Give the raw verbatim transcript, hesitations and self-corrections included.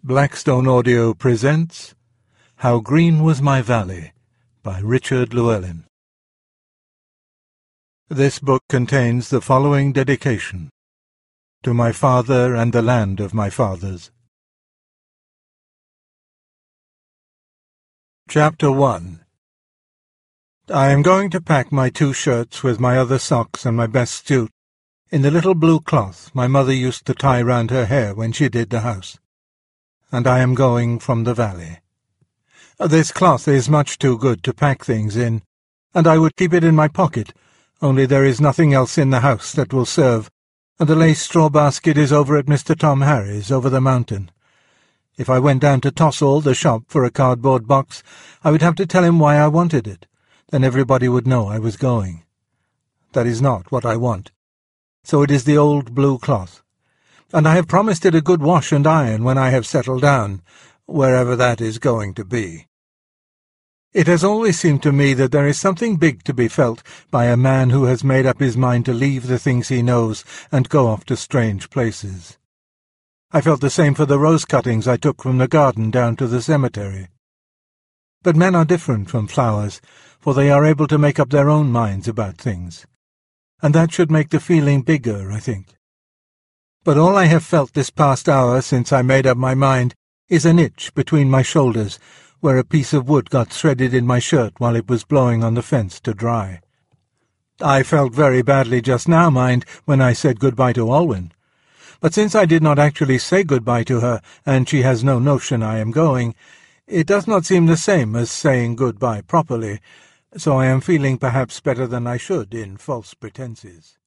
Blackstone Audio presents How Green Was My Valley by Richard Llewellyn. This book contains the following dedication: To my father and the land of my fathers. Chapter one. I am going to pack my two shirts with my other socks and my best suit in the little blue cloth my mother used to tie round her hair when she did the house. And I am going from the valley. This cloth is much too good to pack things in, and I would keep it in my pocket, only there is nothing else in the house that will serve, and the lace straw basket is over at Mister Tom Harry's over the mountain. If I went down to Tossall, the shop, for a cardboard box, I would have to tell him why I wanted it. Then everybody would know I was going. That is not what I want. So it is the old blue cloth. And I have promised it a good wash and iron when I have settled down, wherever that is going to be. It has always seemed to me that there is something big to be felt by a man who has made up his mind to leave the things he knows and go off to strange places. I felt the same for the rose cuttings I took from the garden down to the cemetery. But men are different from flowers, for they are able to make up their own minds about things. And that should make the feeling bigger, I think. But all I have felt this past hour since I made up my mind is an itch between my shoulders, where a piece of wood got threaded in my shirt while it was blowing on the fence to dry. I felt very badly just now, mind, when I said goodbye to Alwyn. But since I did not actually say goodbye to her, and she has no notion I am going, it does not seem the same as saying goodbye properly, so I am feeling perhaps better than I should in false pretenses.